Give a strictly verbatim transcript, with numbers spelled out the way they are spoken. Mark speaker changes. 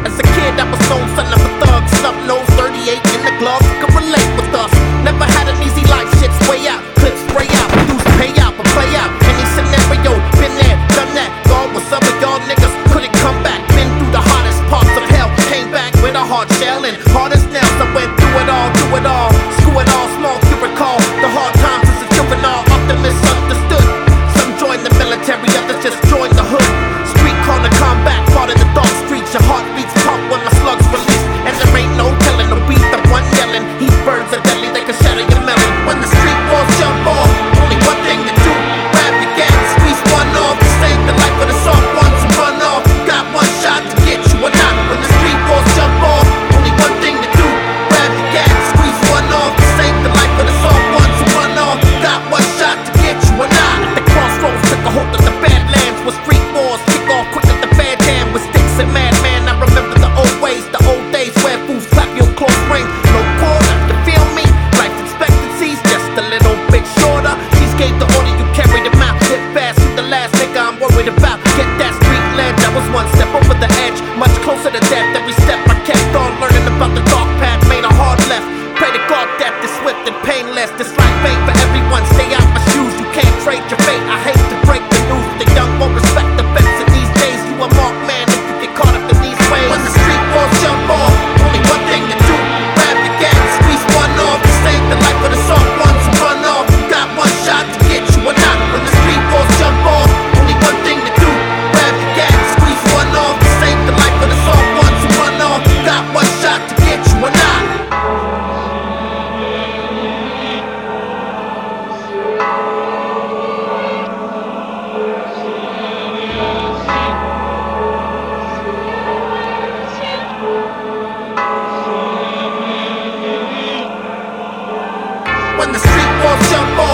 Speaker 1: As a kid, I was known son of a thug, snub nose, thirty-eight in the glove, could relate with us. Never had an easy life, shit's way out, clips spray out, dudes pay out, but play out. Any scenario, been there, done that. God, what's up with y'all niggas? Couldn't come back, been through the hottest parts of hell, came back with a hard shell and hard as nails. I went through it all, do it all, screw it all, small, you recall the hard times as a juvenile, often misunderstood. Some joined the military, others just joined the hood. Street corner combat, fought in the dark streets. Your heart beats pump when my slugs release, and there ain't no telling the beat the one yelling. Heat birds are deadly, they can shatter your melon. When the street walls jump off, only one thing to do: grab your gas, squeeze one off, save the life of the soft ones who run off. Got one shot to get you or not. When the street walls jump off, only one thing to do: grab your gas, squeeze one off, save the life of the soft ones who run off. Got one shot to get you or not. At the crossroads, took a hold of the Badlands, where street wars kick off quick as the bad jam with sticks and madman. I remember the old ways, the old days where fools clap your close ring, no quarter. You feel me? Life expectancy's just a little bit shorter. She's gave the order, you carry them out. Hit fast, shoot the last nigga I'm worried about. Get that street ledge, I was one step over the edge, much closer to death. Every step I kept on learning about the dark path, made a hard left. Pray to God death is swift and painless. This life ain't for everyone, stay out my shoes. You can't trade your fate, I hate to break the news. The young won't respect the vets in these days. You a marked man if you get caught up in these ways. When the street walls jump off, only one thing to do: grab your gas, squeeze one off, save the life of the soft ones who run off. Got one shot to get you or not. When the street walls jump off, only one thing to do: grab your gas, squeeze one off, save the life of the soft ones who run off. Got one shot to get you or not. When the street walls jump off,